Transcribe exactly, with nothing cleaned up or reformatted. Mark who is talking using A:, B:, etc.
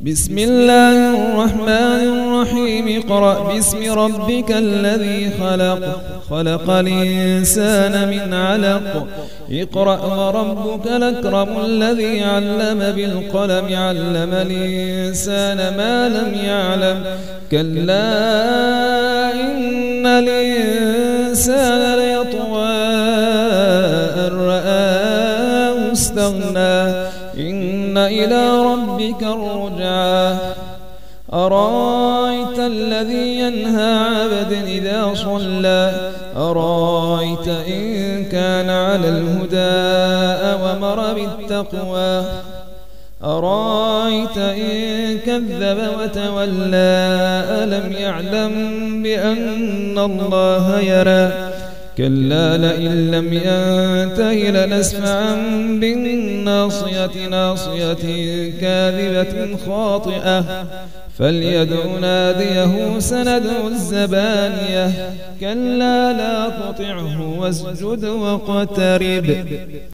A: بسم الله الرحمن الرحيم اقرأ باسم ربك الذي خلق خلق الإنسان من علق اقرأ وربك الأكرم الذي علم بالقلم علم الإنسان ما لم يعلم كلا إن الإنسان ليطغى أن رآه استغنى إن إلى ربك الرجعى أرأيت الذي ينهى عبدا إذا صلى أرأيت إن كان على الهدى أوامر بالتقوى أرأيت إن كذب وتولى ألم يعلم بأن الله يرى كلا لئن لم ينته لنسفعا بالناصية ناصية كاذبة خاطئة فليدع ناديه سندع الزبانية كلا لا تطعه واسجد واقترب.